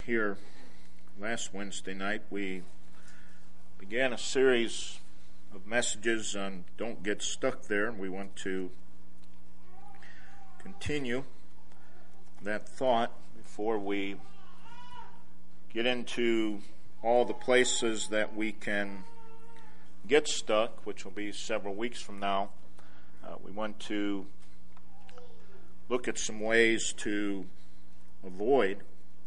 here last Wednesday night, we began a series of messages on Don't Get Stuck There, and we want to continue that thought before we get into all the places that we can get stuck, which will be several weeks from now. We want to look at some ways to avoid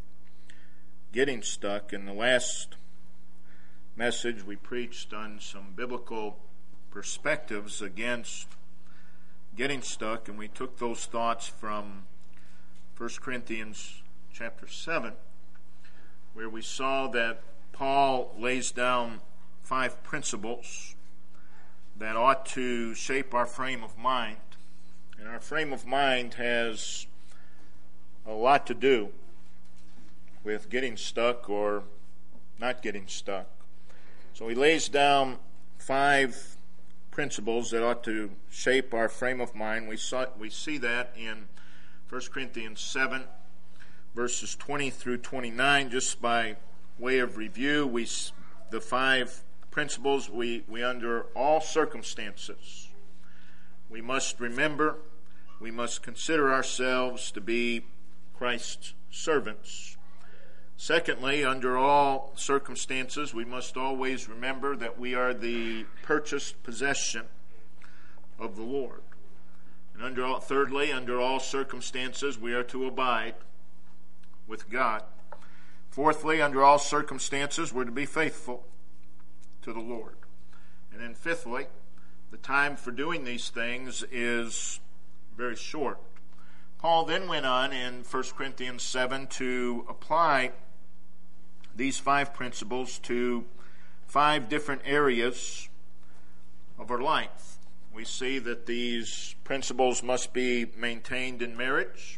getting stuck. In the last message, we preached on some biblical perspectives against getting stuck, and we took those thoughts from 1 Corinthians chapter 7, where we saw that Paul lays down 5 principles that ought to shape our frame of mind. And our frame of mind has a lot to do with getting stuck or not getting stuck. So he lays down 5 principles that ought to shape our frame of mind. We see that in 1 Corinthians 7, verses 20 through 29. Just by way of review, the 5 principles we under all circumstances, we must remember, we must consider ourselves to be Christ's servants. Secondly, under all circumstances, we must always remember that we are the purchased possession of the Lord. And thirdly, under all circumstances, we are to abide with God. Fourthly, under all circumstances, we're to be faithful to the Lord. And then fifthly, the time for doing these things is very short. Paul then went on in 1 Corinthians 7 to apply these 5 principles to 5 different areas of our life. We see that these principles must be maintained in marriage.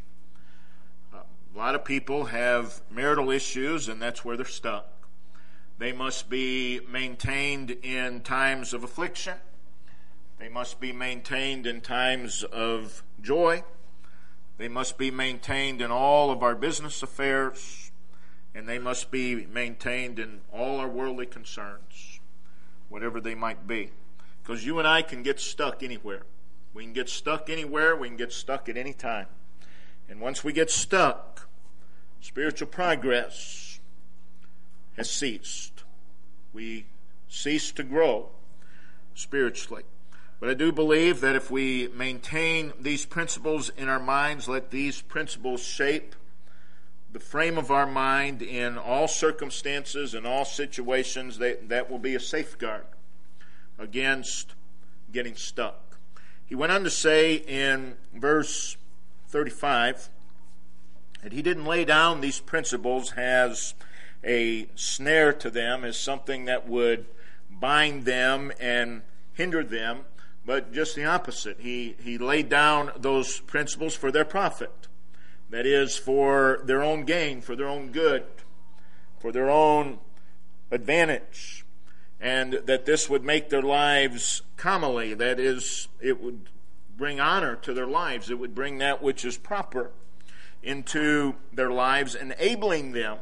A lot of people have marital issues, and that's where they're stuck. They must be maintained in times of affliction. They must be maintained in times of joy. They must be maintained in all of our business affairs. And they must be maintained in all our worldly concerns, whatever they might be. Because you and I can get stuck anywhere. We can get stuck anywhere. We can get stuck at any time. And once we get stuck, spiritual progress has ceased. We cease to grow spiritually. But I do believe that if we maintain these principles in our minds, let these principles shape the frame of our mind in all circumstances and all situations, that will be a safeguard against getting stuck. He went on to say in verse 35 that he didn't lay down these principles as a snare to them, as something that would bind them and hinder them, but just the opposite. He laid down those principles for their profit. That is, for their own gain, for their own good, for their own advantage, and that this would make their lives comely. That is, it would bring honor to their lives. It would bring that which is proper into their lives, enabling them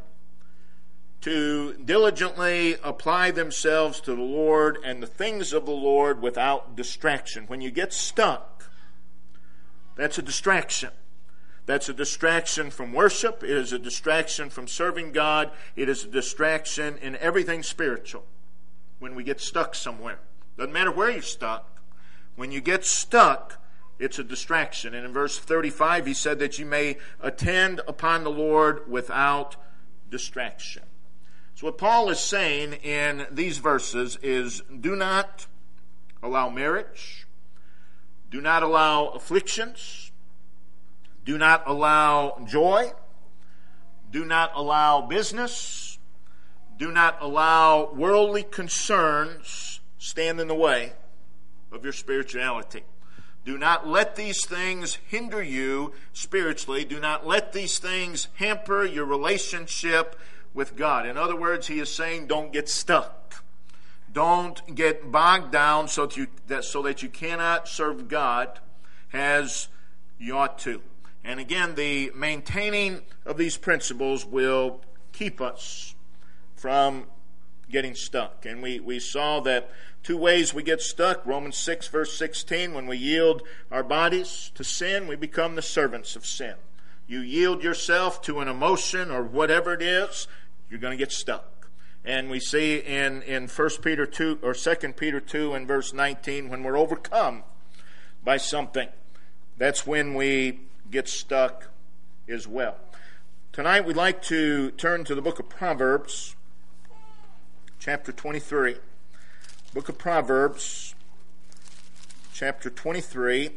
to diligently apply themselves to the Lord and the things of the Lord without distraction. When you get stuck, that's a distraction. That's a distraction from worship. It is a distraction from serving God. It is a distraction in everything spiritual when we get stuck somewhere. Doesn't matter where you're stuck. When you get stuck, it's a distraction. And in verse 35, he said that you may attend upon the Lord without distraction. So what Paul is saying in these verses is, do not allow marriage, do not allow afflictions, do not allow joy, do not allow business, do not allow worldly concerns stand in the way of your spirituality. Do not let these things hinder you spiritually. Do not let these things hamper your relationship with God. In other words, he is saying, don't get stuck. Don't get bogged down so that you cannot serve God as you ought to. And again, the maintaining of these principles will keep us from getting stuck. And we saw that two ways we get stuck. Romans 6 verse 16, when we yield our bodies to sin, we become the servants of sin. You yield yourself to an emotion or whatever it is, you're going to get stuck. And we see in 1 Peter 2 or 2 Peter 2 and verse 19, when we're overcome by something, that's when we get stuck as well. Tonight we'd like to turn to the book of Proverbs, chapter 23. Book of Proverbs, chapter 23.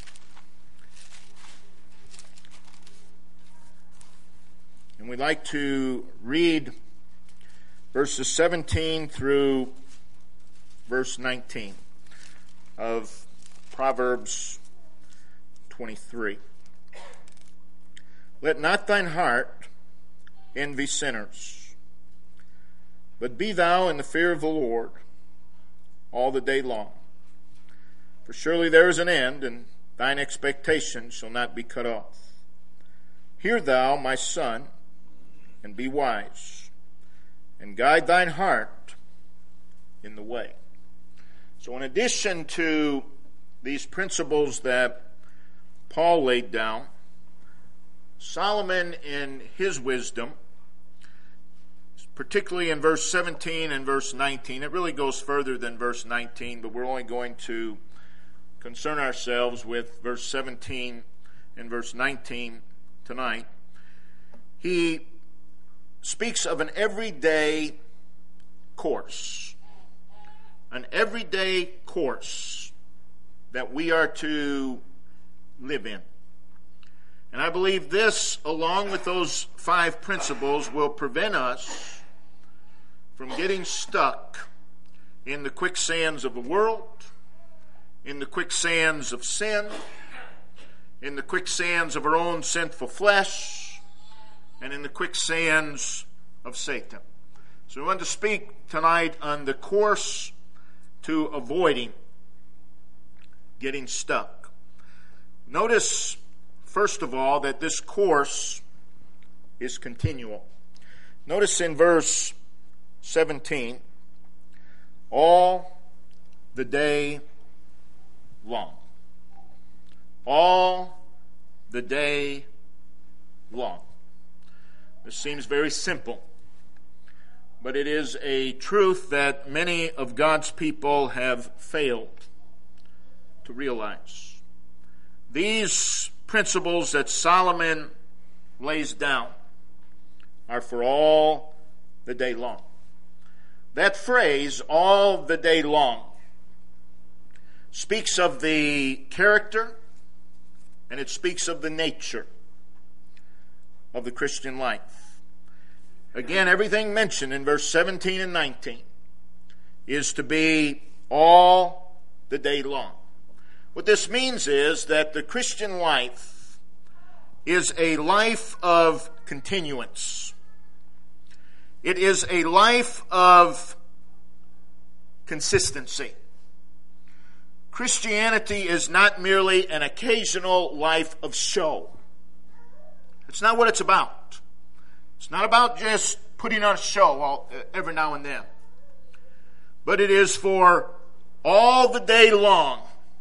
And we'd like to read verses 17 through verse 19 of Proverbs 23. Let not thine heart envy sinners, but be thou in the fear of the Lord all the day long. For surely there is an end, and thine expectation shall not be cut off. Hear thou, my son, and be wise, and guide thine heart in the way. So in addition to these principles that Paul laid down, Solomon in his wisdom, particularly in verse 17 and verse 19, it really goes further than verse 19, but we're only going to concern ourselves with verse 17 and verse 19 tonight. He speaks of an everyday course. An everyday course that we are to live in. And I believe this, along with those 5 principles, will prevent us from getting stuck in the quicksands of the world, in the quicksands of sin, in the quicksands of our own sinful flesh, and in the quicksands of Satan. So we want to speak tonight on the course to avoiding getting stuck. Notice, first of all, that this course is continual. Notice in verse 17, all the day long. All the day long. This seems very simple, but it is a truth that many of God's people have failed to realize. These principles that Solomon lays down are for all the day long. That phrase, all the day long, speaks of the character and it speaks of the nature of the Christian life. Again, everything mentioned in verse 17 and 19 is to be all the day long. What this means is that the Christian life is a life of continuance. It is a life of consistency. Christianity is not merely an occasional life of show. It's not what it's about. It's not about just putting on a show every now and then. But it is for all the day long,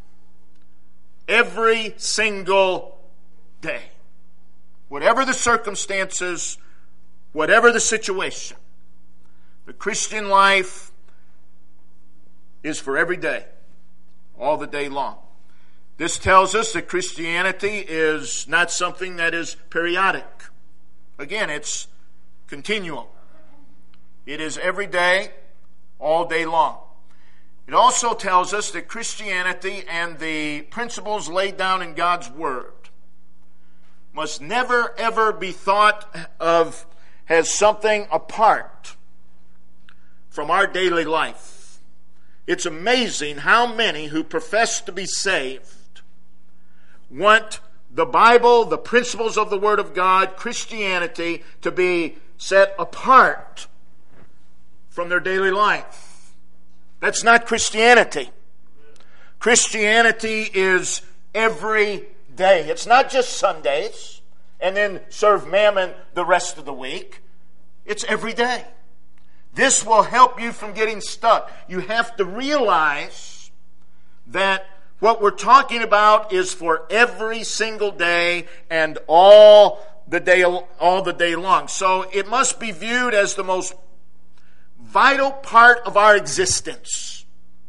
every single day. Whatever the circumstances, whatever the situation, the Christian life is for every day, all the day long. This tells us that Christianity is not something that is periodic. Again, it's continual. It is every day, all day long. It also tells us that Christianity and the principles laid down in God's Word must never, ever be thought of as something apart from our daily life. It's amazing how many who profess to be saved want the Bible, the principles of the Word of God, Christianity, to be set apart from their daily life. That's not Christianity. Christianity is every day. It's not just Sundays and then serve mammon the rest of the week. It's every day. This will help you from getting stuck. You have to realize that what we're talking about is for every single day and all the day long. So it must be viewed as the most vital part of our existence.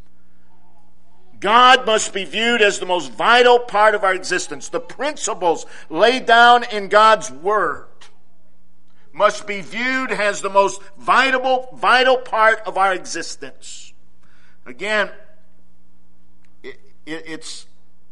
God must be viewed as the most vital part of our existence. The principles laid down in God's Word must be viewed as the most vital part of our existence. Again, it's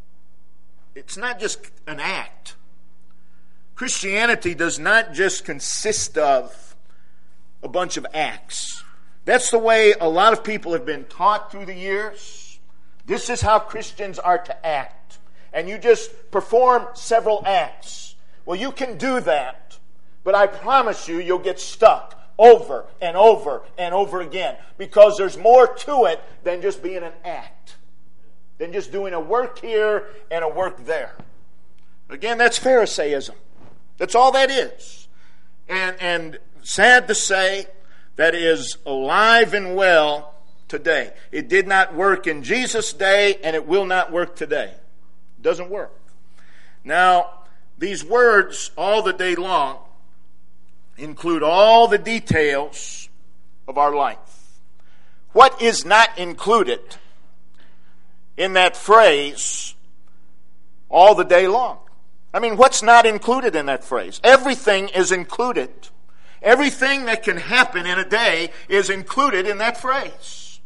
not just an act. Christianity does not just consist of a bunch of acts. That's the way a lot of people have been taught through the years. This is how Christians are to act. And you just perform several acts. Well, you can do that, but I promise you, you'll get stuck over and over and over again, because there's more to it than just being an act, than just doing a work here and a work there. Again, that's Pharisaism. That's all that is. And sad to say, that is alive and well today. It did not work in Jesus' day, and it will not work today. It doesn't work. Now, these words, all the day long, include all the details of our life. What is not included in that phrase, all the day long? I mean, what's not included in that phrase? Everything is included. Everything that can happen in a day is included in that phrase.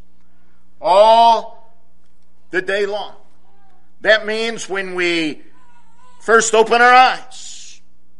All the day long. That means when we first open our eyes,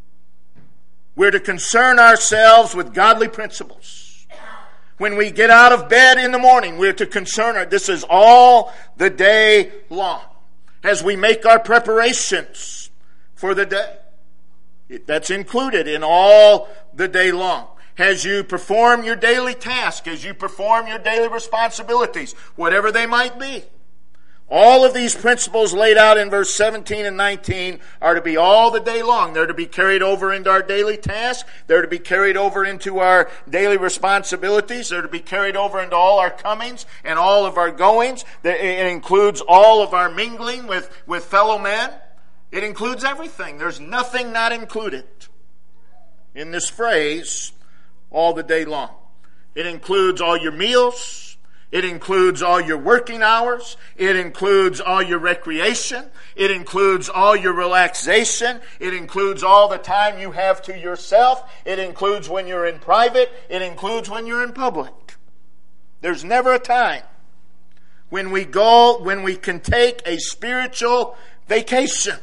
we're to concern ourselves with godly principles. When we get out of bed in the morning, we're to concern this is all the day long. As we make our preparations for the day, that's included in all the day long. As you perform your daily task, as you perform your daily responsibilities, whatever they might be, all of these principles laid out in verse 17 and 19 are to be all the day long. They're to be carried over into our daily tasks. They're to be carried over into our daily responsibilities. They're to be carried over into all our comings and all of our goings. It includes all of our mingling with fellow men. It includes everything. There's nothing not included in this phrase, all the day long. It includes all your meals. It includes all your working hours. It includes all your recreation. It includes all your relaxation. It includes all the time you have to yourself. It includes when you're in private. It includes when you're in public. There's never a time when we can take a spiritual vacation.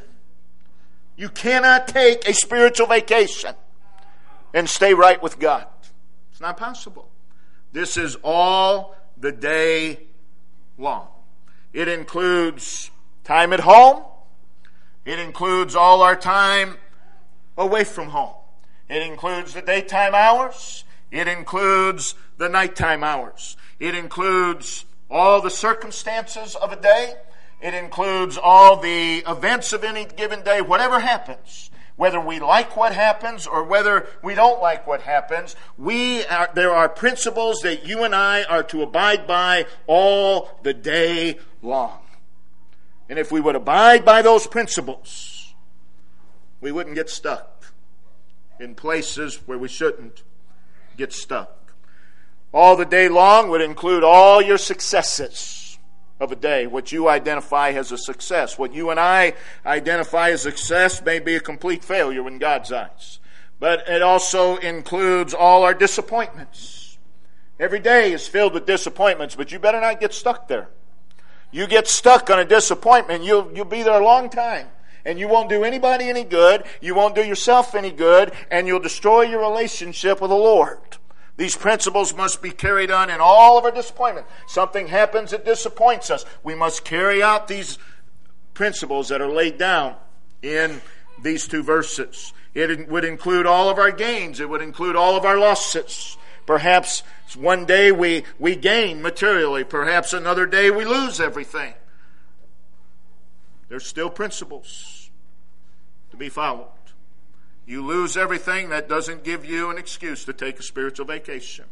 You cannot take a spiritual vacation and stay right with God. It's not possible. This is all the day long. It includes time at home. It includes all our time away from home. It includes the daytime hours. It includes the nighttime hours. It includes all the circumstances of a day. It includes all the events of any given day, whatever happens. Whether we like what happens or whether we don't like what happens, there are principles that you and I are to abide by all the day long. And if we would abide by those principles, we wouldn't get stuck in places where we shouldn't get stuck. All the day long would include all your successes of a day, what you identify as a success. What you and I identify as success may be a complete failure in God's eyes. But it also includes all our disappointments. Every day is filled with disappointments, but you better not get stuck there. You get stuck on a disappointment, you'll be there a long time. And you won't do anybody any good, you won't do yourself any good, and you'll destroy your relationship with the Lord. These principles must be carried on in all of our disappointment. Something happens that disappoints us. We must carry out these principles that are laid down in these two verses. It would include all of our gains. It would include all of our losses. Perhaps one day we gain materially. Perhaps another day we lose everything. There's still principles to be followed. You lose everything. That doesn't give you an excuse to take a spiritual vacation.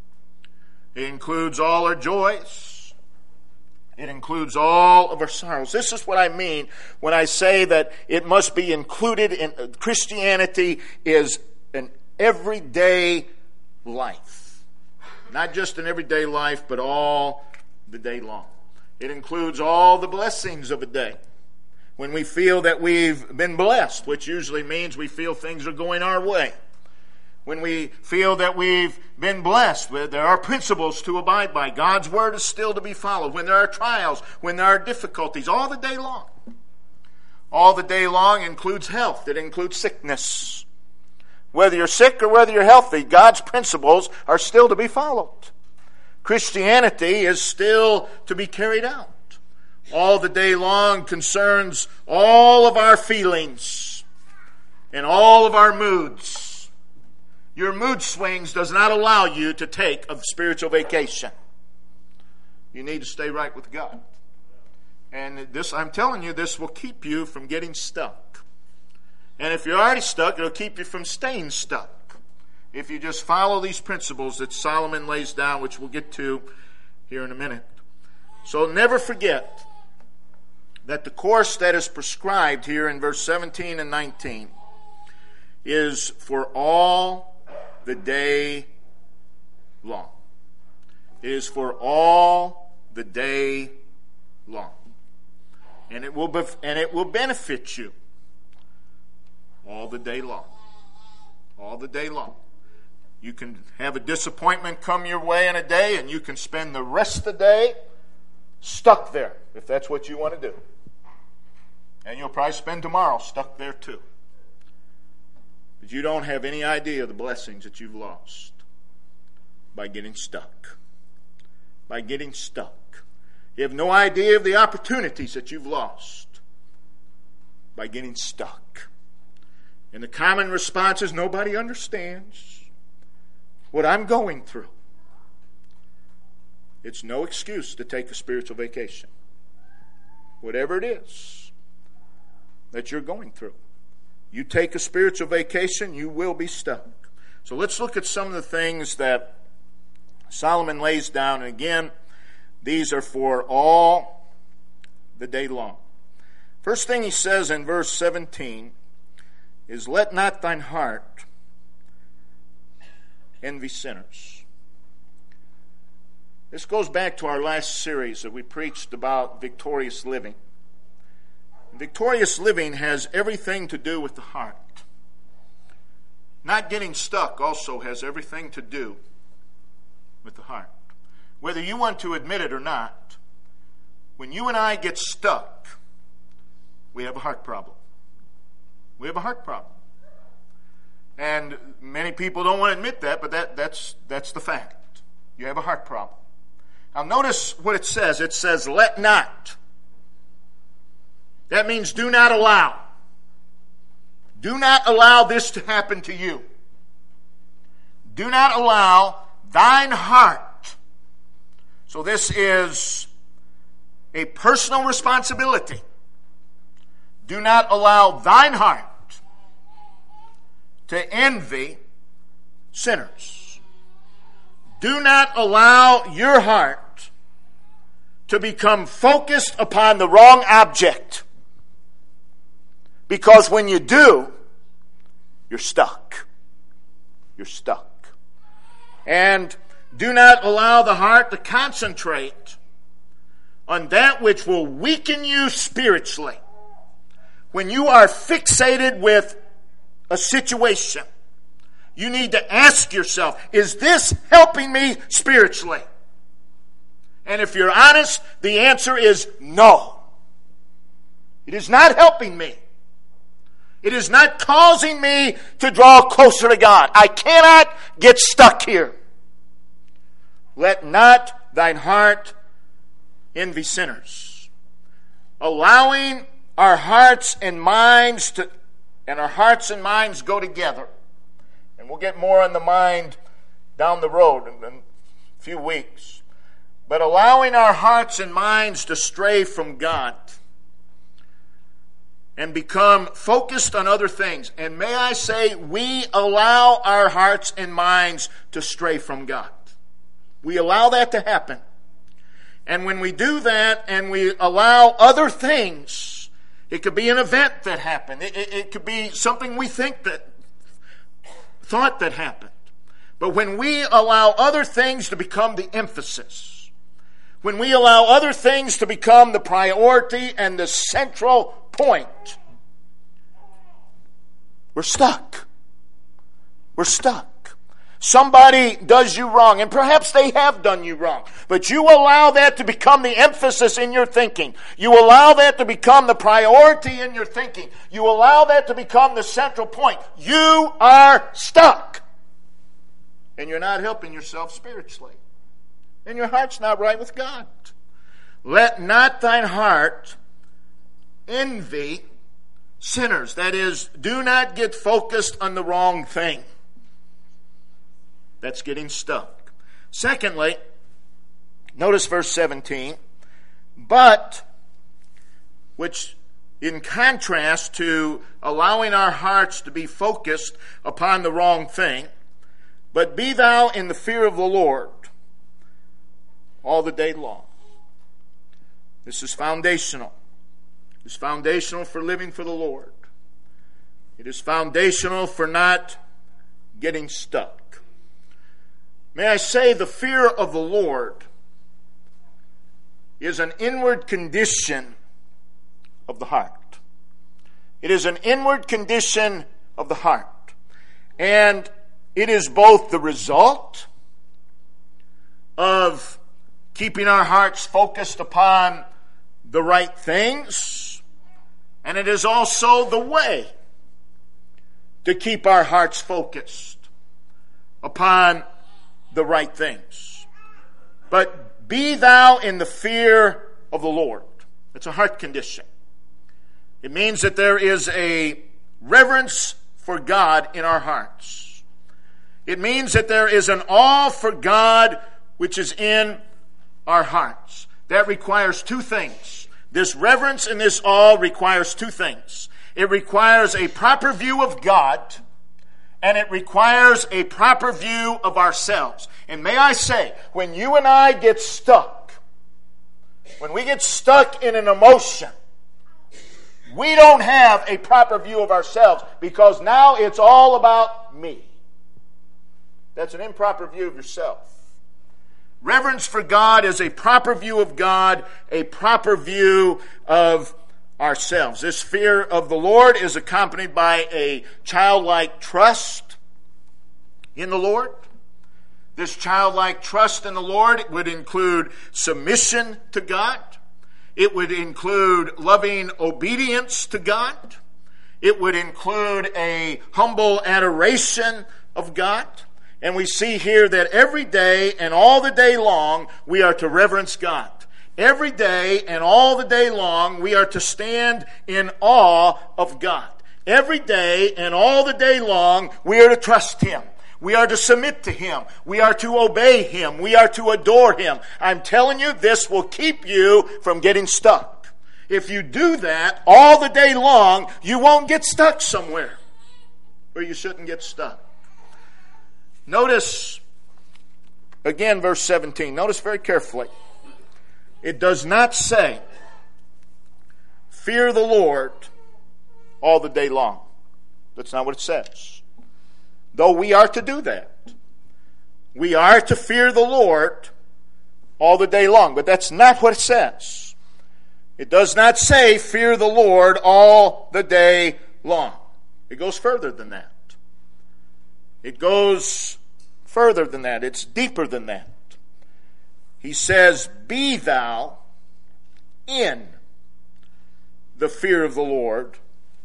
It includes all our joys. It includes all of our sorrows. This is what I mean when I say that it must be included in Christianity is an everyday life. Not just an everyday life, but all the day long. It includes all the blessings of a day. When we feel that we've been blessed, which usually means we feel things are going our way. When we feel that we've been blessed, there are principles to abide by. God's word is still to be followed. When there are trials, when there are difficulties, all the day long. All the day long includes health. It includes sickness. Whether you're sick or whether you're healthy, God's principles are still to be followed. Christianity is still to be carried out. All the day long concerns all of our feelings and all of our moods. Your mood swings does not allow you to take a spiritual vacation. You need to stay right with God. And this, I'm telling you, this will keep you from getting stuck. And if you're already stuck, it'll keep you from staying stuck. If you just follow these principles that Solomon lays down, which we'll get to here in a minute. So never forget that the course that is prescribed here in verse 17 and 19 is for all the day long. It is for all the day long. And it will benefit you all the day long. All the day long. You can have a disappointment come your way in a day, and you can spend the rest of the day stuck there, if that's what you want to do. And you'll probably spend tomorrow stuck there too. But you don't have any idea of the blessings that you've lost by getting stuck. By getting stuck. You have no idea of the opportunities that you've lost by getting stuck. And the common response is, nobody understands what I'm going through. It's no excuse to take a spiritual vacation. Whatever it is that you're going through. You take a spiritual vacation, you will be stuck. So let's look at some of the things that Solomon lays down. And again, these are for all the day long. First thing he says in verse 17 is, let not thine heart envy sinners. This goes back to our last series that we preached about victorious living. Victorious living has everything to do with the heart. Not getting stuck also has everything to do with the heart. Whether you want to admit it or not, when you and I get stuck, we have a heart problem. We have a heart problem. And many people don't want to admit that, but that's the fact. You have a heart problem. Now notice what it says. It says, let not. That means do not allow. Do not allow this to happen to you. Do not allow thine heart. So this is a personal responsibility. Do not allow thine heart to envy sinners. Do not allow your heart to become focused upon the wrong object. Because when you do, you're stuck. You're stuck. And do not allow the heart to concentrate on that which will weaken you spiritually. When you are fixated with a situation, you need to ask yourself, is this helping me spiritually? And if you're honest, the answer is no. It is not helping me. It is not causing me to draw closer to God. I cannot get stuck here. Let not thine heart envy sinners. Allowing our hearts and minds go together. And we'll get more on the mind down the road in a few weeks. But allowing our hearts and minds to stray from God and become focused on other things. And may I say, we allow our hearts and minds to stray from God. We allow that to happen. And when we do that and we allow other things, it could be an event that happened. It could be something we thought that happened. But when we allow other things to become the emphasis, when we allow other things to become the priority and the central point, we're stuck. We're stuck. Somebody does you wrong, and perhaps they have done you wrong, but you allow that to become the emphasis in your thinking. You allow that to become the priority in your thinking. You allow that to become the central point. You are stuck. And you're not helping yourself spiritually. And your heart's not right with God. Let not thine heart envy sinners. That is, do not get focused on the wrong thing. That's getting stuck. Secondly, notice verse 17. But, which in contrast to allowing our hearts to be focused upon the wrong thing, but be thou in the fear of the Lord all the day long. This is foundational. It is foundational for living for the Lord. It is foundational for not getting stuck. May I say, the fear of the Lord is an inward condition of the heart. It is an inward condition of the heart. And it is both the result of keeping our hearts focused upon the right things, and it is also the way to keep our hearts focused upon the right things. But be thou in the fear of the Lord. It's a heart condition. It means that there is a reverence for God in our hearts. It means that there is an awe for God which is in our hearts. That requires two things. This reverence and this awe requires two things. It requires a proper view of God, and it requires a proper view of ourselves. And may I say, when you and I get stuck, when we get stuck in an emotion, we don't have a proper view of ourselves, because now it's all about me. That's an improper view of yourself. Reverence for God is a proper view of God, a proper view of ourselves. This fear of the Lord is accompanied by a childlike trust in the Lord. This childlike trust in the Lord would include submission to God. It would include loving obedience to God. It would include a humble adoration of God. And we see here that every day and all the day long, we are to reverence God. Every day and all the day long, we are to stand in awe of God. Every day and all the day long, we are to trust Him. We are to submit to Him. We are to obey Him. We are to adore Him. I'm telling you, this will keep you from getting stuck. If you do that all the day long, you won't get stuck somewhere where you shouldn't get stuck. Notice, again, verse 17. Notice very carefully. It does not say, fear the Lord all the day long. That's not what it says. Though we are to do that. We are to fear the Lord all the day long. But that's not what it says. It does not say, fear the Lord all the day long. It goes further than that. It goes further than that. It's deeper than that. He says, be thou in the fear of the Lord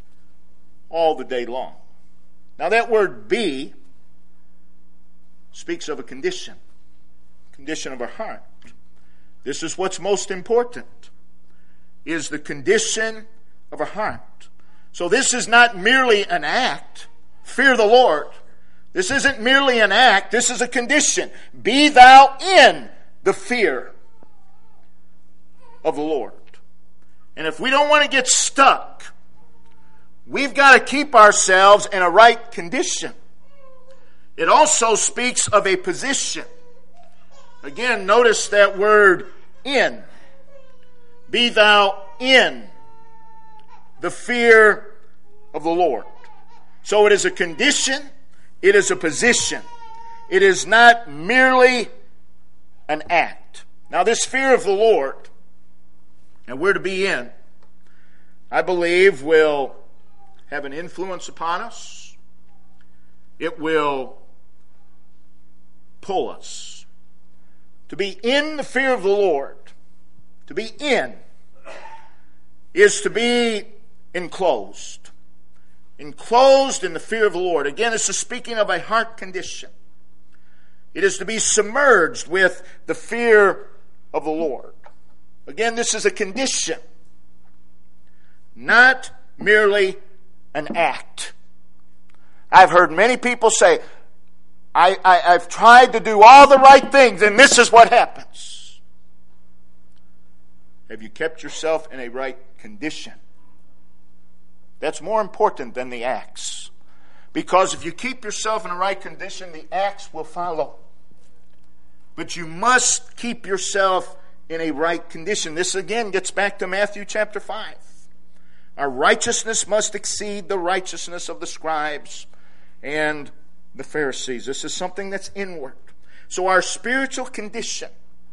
all the day long. Now that word be speaks of a condition of our heart. This is what's most important, is the condition of our heart. So this is not merely an act, fear the Lord. This isn't merely an act, this is a condition. Be thou in the fear of the Lord. And if we don't want to get stuck we've got to keep ourselves in a right condition. It also speaks of a position. Again, notice that word in. Be thou in the fear of the Lord. So it is a condition, it is a position. It is not merely an act. Now this fear of the Lord, and we're to be in, I believe will have an influence upon us. It will pull us. To be in the fear of the Lord, to be in, is to be enclosed. Enclosed in the fear of the Lord. Again, this is speaking of a heart condition. It is to be submerged with the fear of the Lord. Again, this is a condition, not merely an act. I've heard many people say, I've tried to do all the right things, and this is what happens. Have you kept yourself in a right condition? That's more important than the acts. Because if you keep yourself in a right condition, the acts will follow. But you must keep yourself in a right condition. This again gets back to Matthew chapter 5. Our righteousness must exceed the righteousness of the scribes and the Pharisees. This is something that's inward. So our spiritual condition,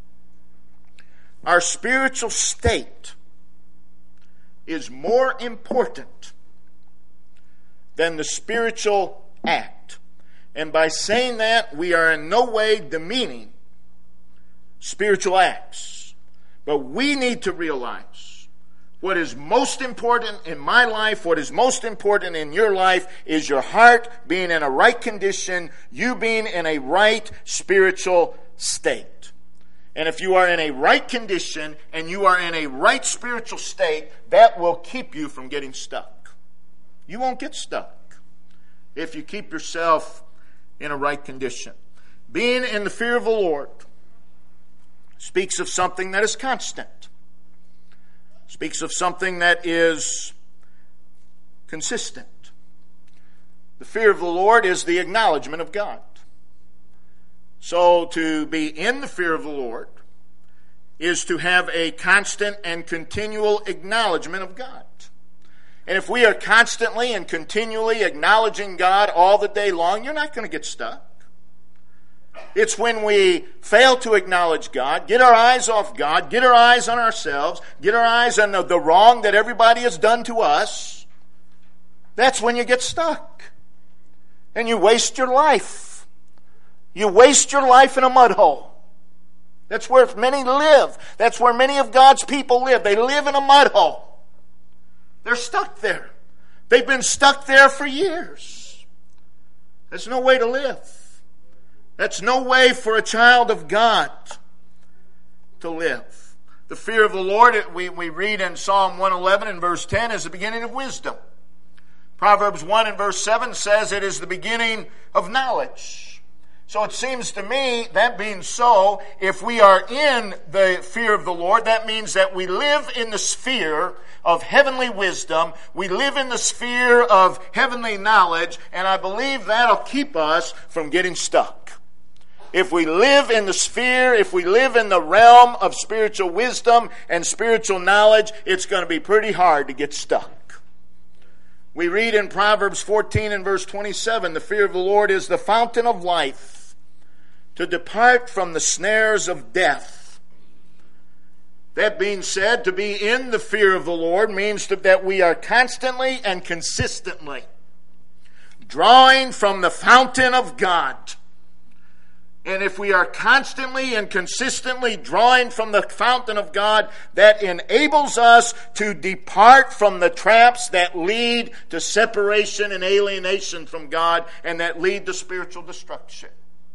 our spiritual state is more important than the spiritual act. And by saying that, we are in no way demeaning spiritual acts. But we need to realize what is most important in my life, what is most important in your life, is your heart being in a right condition, you being in a right spiritual state. And if you are in a right condition and you are in a right spiritual state, that will keep you from getting stuck. You won't get stuck if you keep yourself in a right condition. Being in the fear of the Lord speaks of something that is constant. Speaks of something that is consistent. The fear of the Lord is the acknowledgement of God. So to be in the fear of the Lord is to have a constant and continual acknowledgement of God. And if we are constantly and continually acknowledging God all the day long, you're not going to get stuck. It's when we fail to acknowledge God, get our eyes off God, get our eyes on ourselves, get our eyes on the wrong that everybody has done to us, that's when you get stuck. And you waste your life. You waste your life in a mud hole. That's where many live. That's where many of God's people live. They live in a mud hole. They're stuck there. They've been stuck there for years. There's no way to live. That's no way for a child of God to live. The fear of the Lord, we read in Psalm 111 and verse 10, is the beginning of wisdom. Proverbs 1 and verse 7 says it is the beginning of knowledge. So it seems to me, that being so, if we are in the fear of the Lord, that means that we live in the sphere of heavenly wisdom. We live in the sphere of heavenly knowledge, and I believe that'll keep us from getting stuck. If we live in the sphere, if we live in the realm of spiritual wisdom and spiritual knowledge, it's going to be pretty hard to get stuck. We read in Proverbs 14 and verse 27, the fear of the Lord is the fountain of life, to depart from the snares of death. That being said, to be in the fear of the Lord means that we are constantly and consistently drawing from the fountain of God. And if we are constantly and consistently drawing from the fountain of God, that enables us to depart from the traps that lead to separation and alienation from God and that lead to spiritual destruction.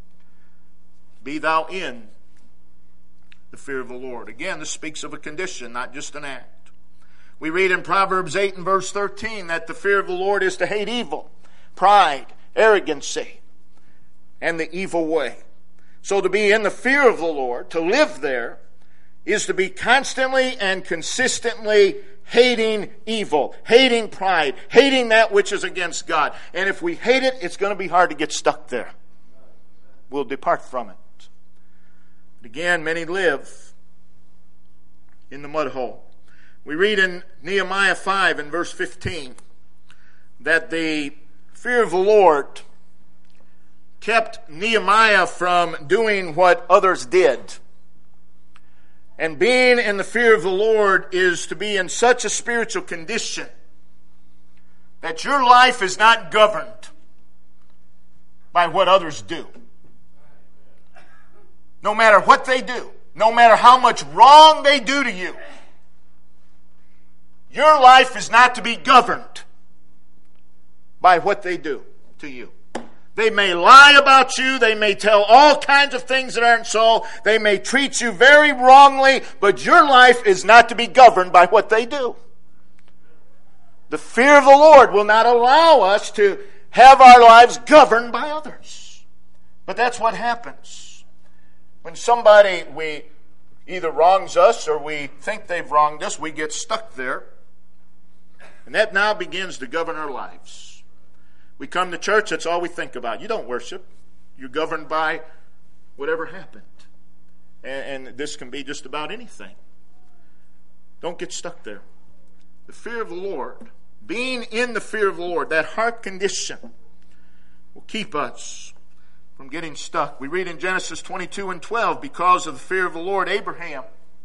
Be thou in the fear of the Lord. Again, this speaks of a condition, not just an act. We read in Proverbs 8 and verse 13 that the fear of the Lord is to hate evil, pride, arrogancy, and the evil way. So to be in the fear of the Lord, to live there, is to be constantly and consistently hating evil, hating pride, hating that which is against God. And if we hate it, it's going to be hard to get stuck there. We'll depart from it. But again, many live in the mud hole. We read in Nehemiah 5 and verse 15 that the fear of the Lord kept Nehemiah from doing what others did. And being in the fear of the Lord is to be in such a spiritual condition that your life is not governed by what others do. No matter what they do, no matter how much wrong they do to you, your life is not to be governed by what they do to you. They may lie about you. They may tell all kinds of things that aren't so. They may treat you very wrongly, but your life is not to be governed by what they do. The fear of the Lord will not allow us to have our lives governed by others. But that's what happens. When somebody either wrongs us or we think they've wronged us, we get stuck there. And that now begins to govern our lives. We come to church, that's all we think about. You don't worship. You're governed by whatever happened. And this can be just about anything. Don't get stuck there. The fear of the Lord, being in the fear of the Lord, that heart condition will keep us from getting stuck. We read in Genesis 22 and 12, because of the fear of the Lord, Abraham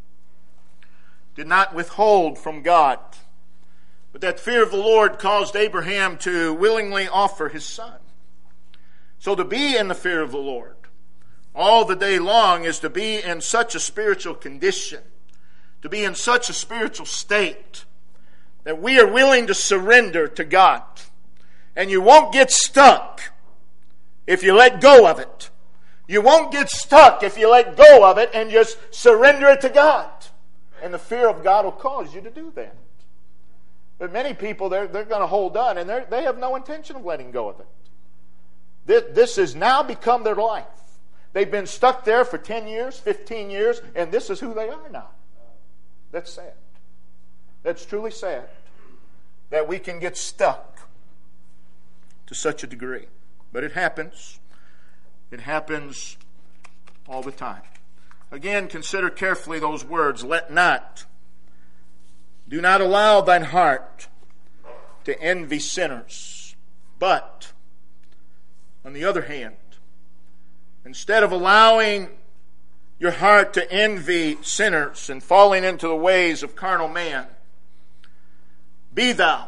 did not withhold from God. But that fear of the Lord caused Abraham to willingly offer his son. So to be in the fear of the Lord all the day long is to be in such a spiritual condition, to be in such a spiritual state that we are willing to surrender to God. And you won't get stuck if you let go of it. You won't get stuck if you let go of it and just surrender it to God. And the fear of God will cause you to do that. But many people, they're going to hold on, and they have no intention of letting go of it. This has now become their life. They've been stuck there for 10 years, 15 years, and this is who they are now. That's sad. That's truly sad that we can get stuck to such a degree. But it happens. It happens all the time. Again, consider carefully those words, let not. Do not allow thine heart to envy sinners. But, on the other hand, instead of allowing your heart to envy sinners and falling into the ways of carnal man, be thou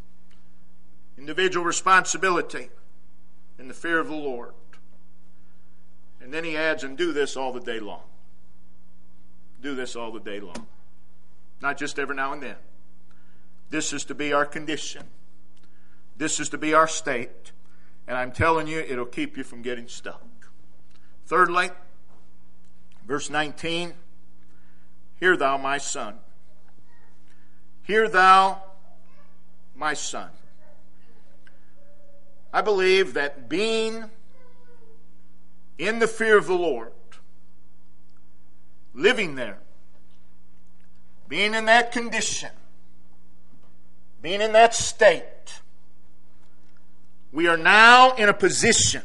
individual responsibility in the fear of the Lord. And then he adds, and do this all the day long. Do this all the day long. Not just every now and then. This is to be our condition. This is to be our state. And I'm telling you, it'll keep you from getting stuck. Thirdly, verse 19, hear thou my son. Hear thou my son. I believe that being in the fear of the Lord, living there, being in that condition, being in that state, we are now in a position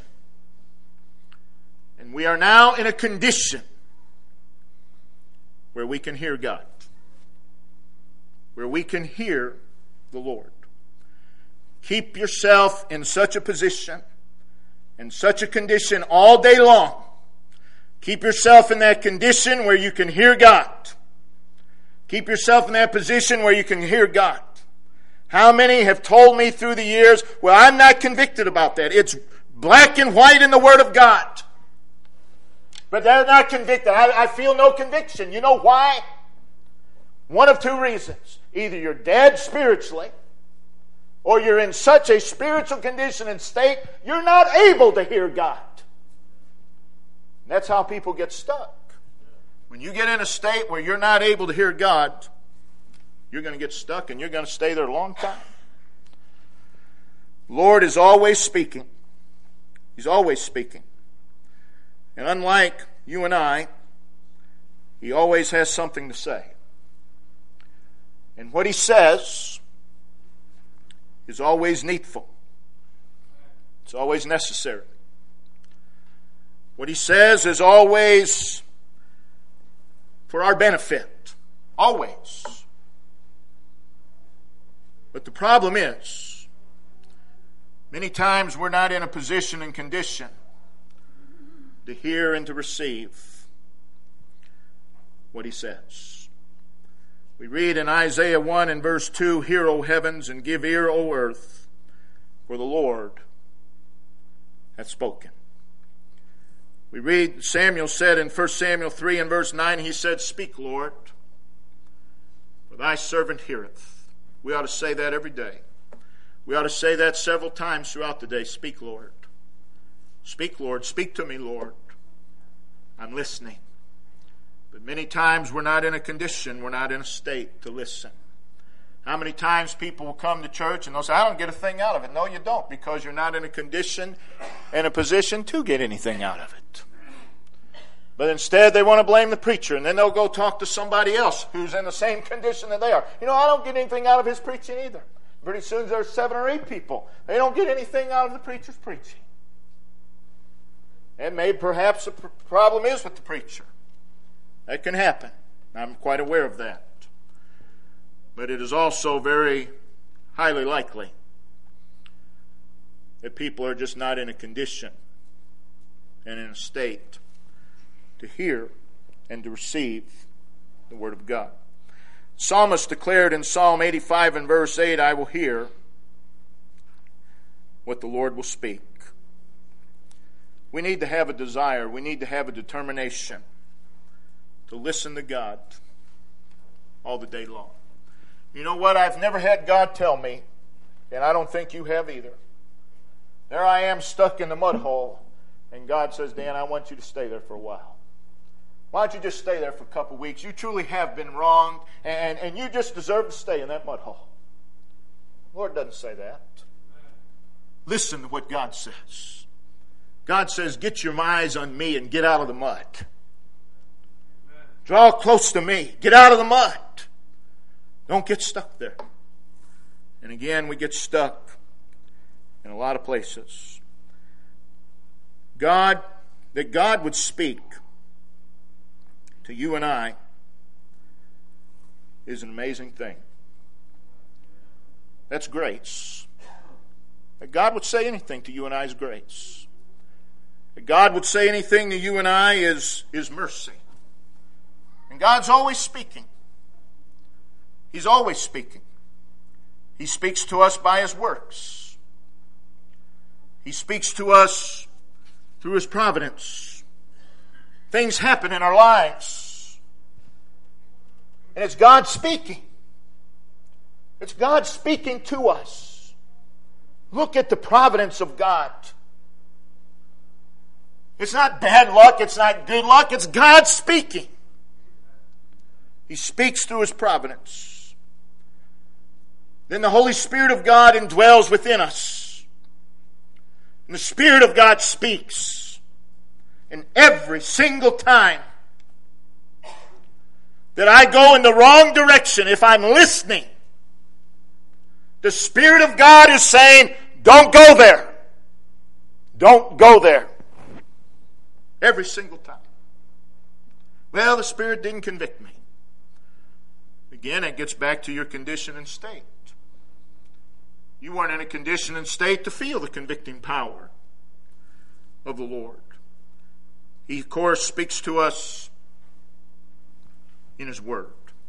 and we are now in a condition where we can hear God, where we can hear the Lord. Keep yourself in such a position, in such a condition all day long. Keep yourself in that condition where you can hear God. Keep yourself in that position where you can hear God. How many have told me through the years, well, I'm not convicted about that. It's black and white in the Word of God. But they're not convicted. I feel no conviction. You know why? One of two reasons. Either you're dead spiritually, or you're in such a spiritual condition and state, you're not able to hear God. And that's how people get stuck. When you get in a state where you're not able to hear God, you're going to get stuck and you're going to stay there a long time. The Lord is always speaking. He's always speaking. And unlike you and I, He always has something to say. And what he says is always needful. It's always necessary. What he says is always for our benefit. Always. But the problem is, many times we're not in a position and condition to hear and to receive what he says. We read in Isaiah 1 and verse 2, "Hear, O heavens, and give ear, O earth, for the Lord hath spoken." We read, Samuel said in 1 Samuel 3 and verse 9, he said, "Speak, Lord, for thy servant heareth." We ought to say that every day. We ought to say that several times throughout the day. Speak, Lord. Speak, Lord. Speak to me, Lord. I'm listening. But many times we're not in a condition, we're not in a state to listen. How many times people will come to church and they'll say, "I don't get a thing out of it." No, you don't, because you're not in a condition and a position to get anything out of it. But instead they want to blame the preacher, and then they'll go talk to somebody else who's in the same condition that they are. I don't get anything out of his preaching either. Pretty soon there's 7 or 8 people. They don't get anything out of the preacher's preaching. And maybe perhaps the problem is with the preacher. That can happen. I'm quite aware of that. But it is also very highly likely that people are just not in a condition and in a state to hear and to receive the Word of God. Psalmist declared in Psalm 85 and verse 8, "I will hear what the Lord will speak." We need to have a desire, we need to have a determination to listen to God all the day long. You know what? I've never had God tell me, and I don't think you have either. There I am stuck in the mud hole, and God says, "Dan, I want you to stay there for a while. Why don't you just stay there for a couple weeks? You truly have been wronged, and you just deserve to stay in that mud hole." The Lord doesn't say that. Listen to what God says. God says, "Get your eyes on me and get out of the mud. Draw close to me. Get out of the mud. Don't get stuck there." And again, we get stuck in a lot of places. That God would speak to you and I is an amazing thing. That's grace. That God would say anything to you and I is grace. That God would say anything to you and I is mercy. And God's always speaking. He's always speaking. He speaks to us by His works. He speaks to us through His providence. Things happen in our lives. And it's God speaking. It's God speaking to us. Look at the providence of God. It's not bad luck. It's not good luck. It's God speaking. He speaks through His providence. Then the Holy Spirit of God indwells within us. And the Spirit of God speaks. And every single time that I go in the wrong direction, if I'm listening, the Spirit of God is saying, "Don't go there. Don't go there." Every single time. Well, the Spirit didn't convict me. Again, it gets back to your condition and state. You weren't in a condition and state to feel the convicting power of the Lord. He, of course, speaks to us in His Word.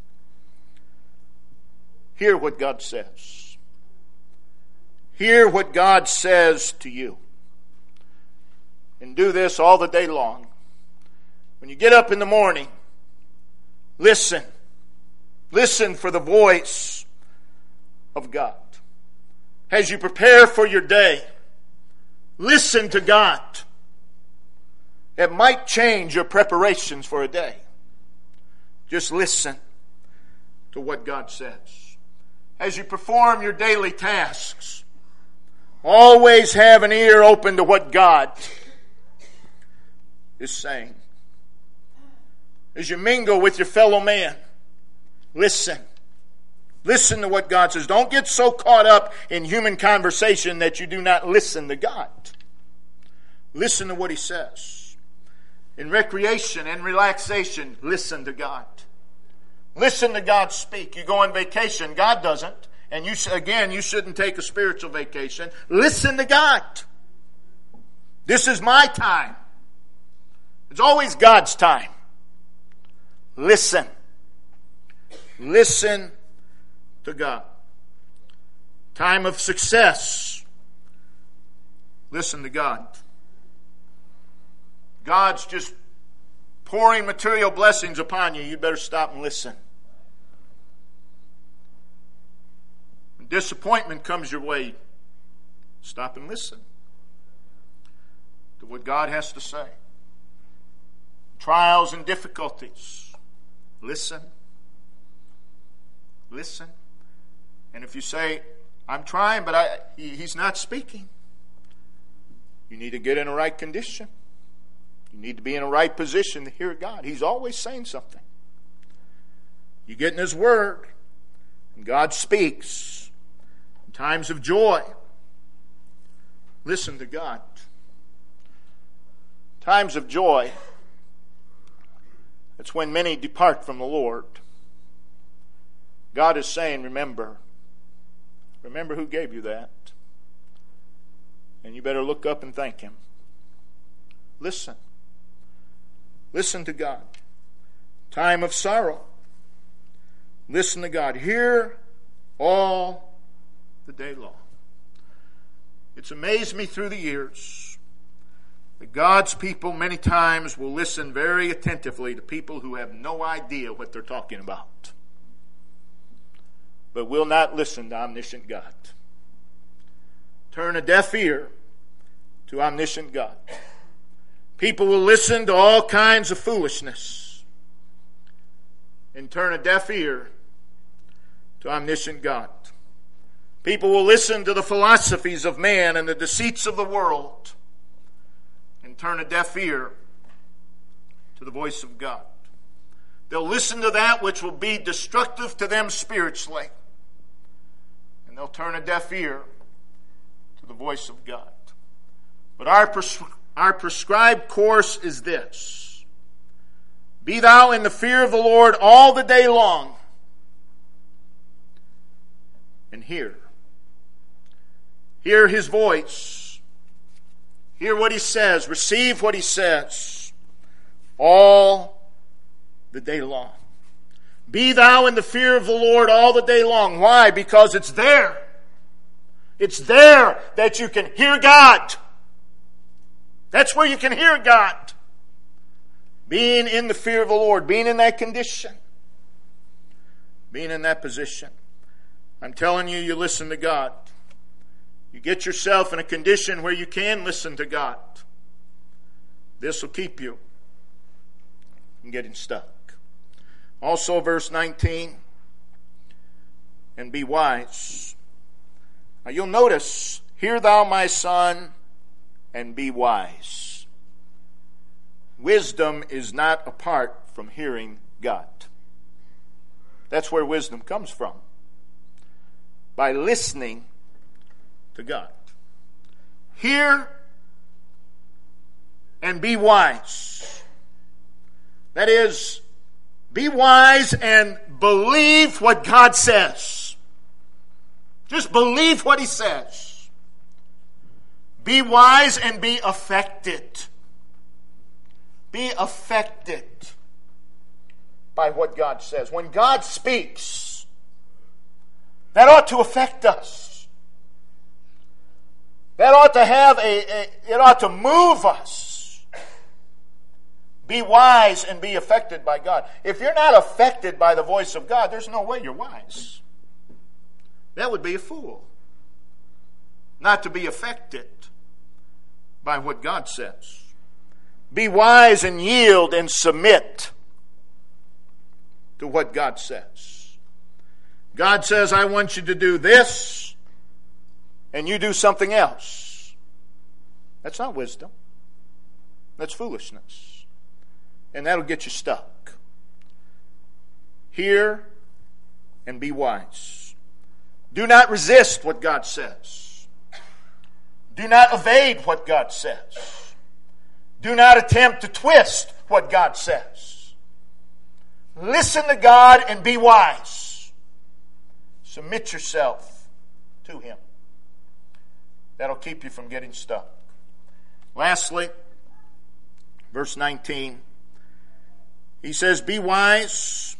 Hear what God says. Hear what God says to you. And do this all the day long. When you get up in the morning, listen. Listen for the voice of God. As you prepare for your day, listen to God. It might change your preparations for a day. Just listen to what God says. As you perform your daily tasks, always have an ear open to what God is saying. As you mingle with your fellow man, listen. Listen to what God says. Don't get so caught up in human conversation that you do not listen to God. Listen to what He says. In recreation and relaxation, listen to God. Listen to God speak. You go on vacation, God doesn't. And you shouldn't take a spiritual vacation. Listen to God. This is my time. It's always God's time. Listen. Listen to God. Time of success. Listen to God. God's just pouring material blessings upon you. You better stop and listen. When disappointment comes your way, stop and listen to what God has to say. Trials and difficulties. Listen. Listen. And if you say, I'm trying, but He's not speaking, you need to get in a right condition. You need to be in a right position to hear God. He's always saying something. You get in His Word, and God speaks. In times of joy, listen to God. Times of joy, it's when many depart from the Lord. God is saying, remember who gave you that. And you better look up and thank Him. Listen. Listen to God. Time of sorrow. Listen to God. Hear all the day long. It's amazed me through the years that God's people many times will listen very attentively to people who have no idea what they're talking about, but will not listen to omniscient God. Turn a deaf ear to omniscient God. People will listen to all kinds of foolishness and turn a deaf ear to omniscient God. People will listen to the philosophies of man and the deceits of the world and turn a deaf ear to the voice of God. They'll listen to that which will be destructive to them spiritually, and they'll turn a deaf ear to the voice of God. But our prescribed course is this: be thou in the fear of the Lord all the day long, and hear His voice, hear what He says, receive what He says all the day long. Be thou in the fear of the Lord all the day long. Why? Because it's there. It's there that you can hear God. That's where you can hear God. Being in the fear of the Lord, being in that condition, being in that position. I'm telling you, you listen to God. You get yourself in a condition where you can listen to God. This will keep you from getting stuck. Also, verse 19, and be wise. Now you'll notice, hear thou my son, and be wise. Wisdom is not apart from hearing God. That's where wisdom comes from. By listening to God. Hear and be wise. That is, be wise and believe what God says. Just believe what He says. Be wise and be affected. Be affected by what God says. When God speaks, that ought to affect us. That ought to have it ought to move us. Be wise and be affected by God. If you're not affected by the voice of God, there's no way you're wise. That would be a fool. Not to be affected by what God says. Be wise and yield and submit to what God says. God says, I want you to do this, and you do something else. That's not wisdom. That's foolishness. And that'll get you stuck. Hear and be wise. Do not resist what God says. Do not evade what God says. Do not attempt to twist what God says. Listen to God and be wise. Submit yourself to Him. That'll keep you from getting stuck. Lastly, verse 19, he says, be wise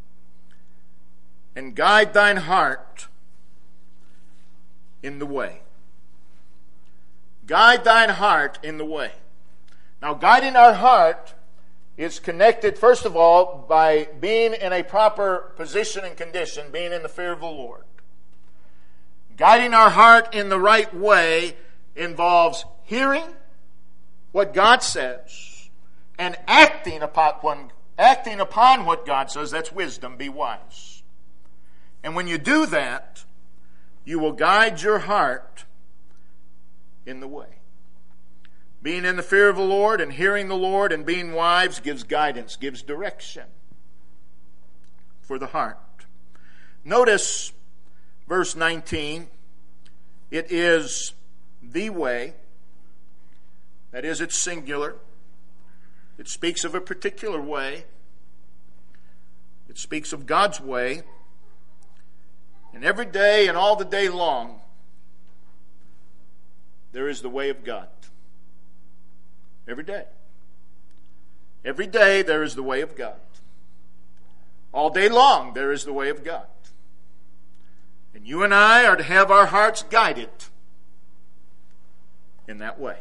and guide thine heart in the way. Guide thine heart in the way. Now, guiding our heart is connected, first of all, by being in a proper position and condition, being in the fear of the Lord. Guiding our heart in the right way involves hearing what God says and acting upon what God says. That's wisdom. Be wise. And when you do that, you will guide your heart in the way. Being in the fear of the Lord and hearing the Lord and being wise gives guidance, gives direction for the heart. Notice verse 19. It is the way. That is, it's singular. It speaks of a particular way. It speaks of God's way. And every day and all the day long, there is the way of God. Every day. Every day there is the way of God. All day long there is the way of God. And you and I are to have our hearts guided in that way.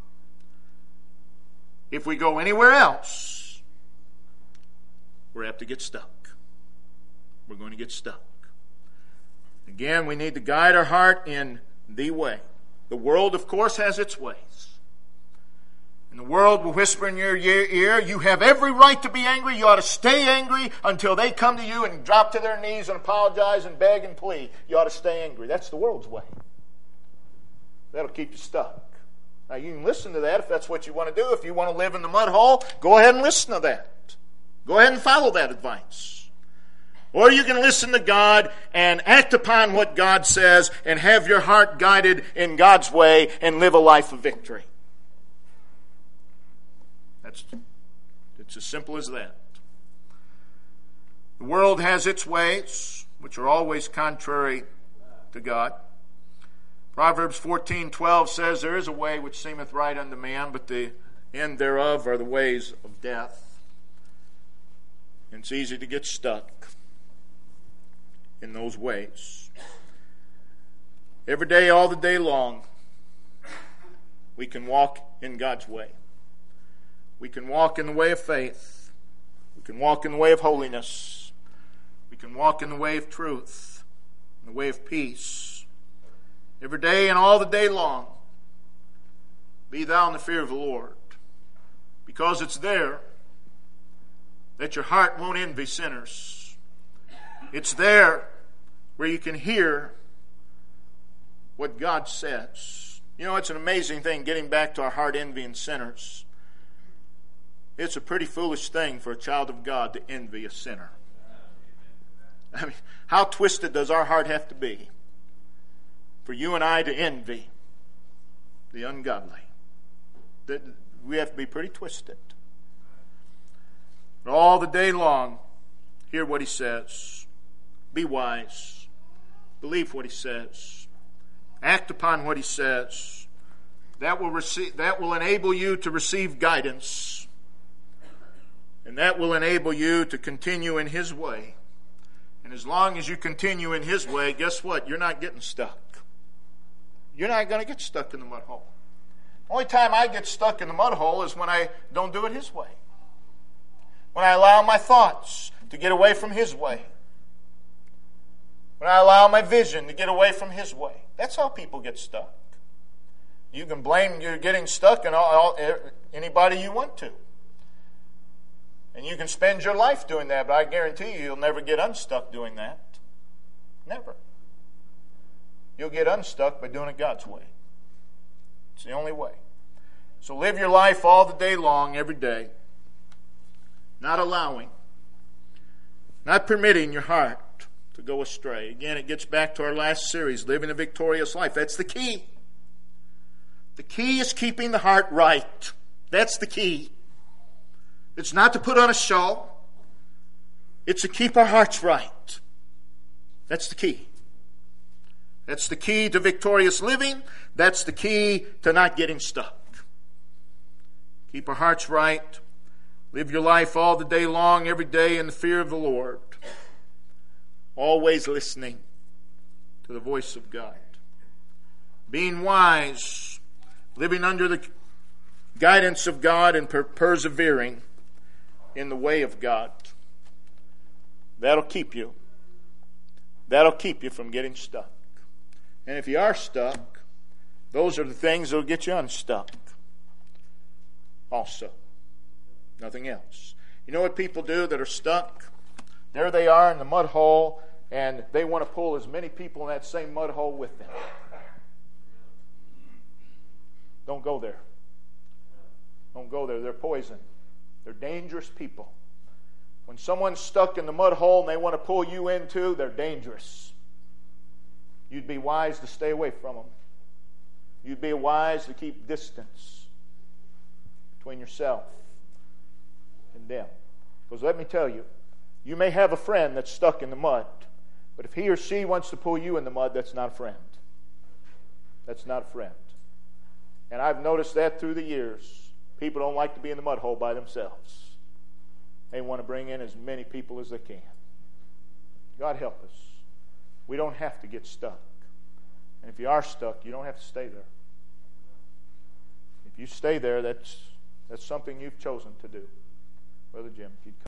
If we go anywhere else, we're apt to get stuck. We're going to get stuck. Again, we need to guide our heart in the way. The world, of course, has its ways. And the world will whisper in your ear, you have every right to be angry. You ought to stay angry until they come to you and drop to their knees and apologize and beg and plead. You ought to stay angry. That's the world's way. That'll keep you stuck. Now, you can listen to that if that's what you want to do. If you want to live in the mud hole, go ahead and listen to that. Go ahead and follow that advice. Or you can listen to God and act upon what God says and have your heart guided in God's way and live a life of victory. It's as simple as that. The world has its ways, which are always contrary to God. Proverbs 14:12 says, there is a way which seemeth right unto man, but the end thereof are the ways of death. And it's easy to get stuck in those ways. Every day, all the day long, we can walk in God's way. We can walk in the way of faith. We can walk in the way of holiness. We can walk in the way of truth, in the way of peace. Every day and all the day long, be thou in the fear of the Lord. Because it's there that your heart won't envy sinners. It's there where you can hear what God says. You know, it's an amazing thing, getting back to our heart envying sinners. It's a pretty foolish thing for a child of God to envy a sinner. I mean, how twisted does our heart have to be for you and I to envy the ungodly? We have to be pretty twisted. But all the day long, hear what he says. Be wise. Believe what he says. Act upon what he says. That will enable you to receive guidance. And that will enable you to continue in his way. And as long as you continue in his way, guess what? You're not getting stuck. You're not going to get stuck in the mud hole. The only time I get stuck in the mud hole is when I don't do it his way. When I allow my thoughts to get away from his way. When I allow my vision to get away from his way. That's how people get stuck. You can blame you're getting stuck in anybody you want to. And you can spend your life doing that, but I guarantee you'll never get unstuck doing that. Never. You'll get unstuck by doing it God's way. It's the only way. So live your life all the day long, every day. Not allowing, not permitting your heart to go astray. Again, it gets back to our last series, Living a Victorious Life. That's the key. The key is keeping the heart right. That's the key. It's not to put on a show. It's to keep our hearts right. That's the key. That's the key to victorious living. That's the key to not getting stuck. Keep our hearts right. Live your life all the day long, every day in the fear of the Lord. Always listening to the voice of God. Being wise, living under the guidance of God and persevering in the way of God. That'll keep you. That'll keep you from getting stuck. And if you are stuck, those are the things that will get you unstuck. Also. Nothing else. You know what people do that are stuck? There they are in the mud hole, and they want to pull as many people in that same mud hole with them. Don't go there. Don't go there. They're poison. They're dangerous people. When someone's stuck in the mud hole and they want to pull you in too, they're dangerous. You'd be wise to stay away from them. You'd be wise to keep distance between yourself and them. Because let me tell you, you may have a friend that's stuck in the mud, but if he or she wants to pull you in the mud, that's not a friend. That's not a friend. And I've noticed that through the years. People don't like to be in the mud hole by themselves. They want to bring in as many people as they can. God help us. We don't have to get stuck. And if you are stuck, you don't have to stay there. If you stay there, that's something you've chosen to do. Brother Jim, if you'd come.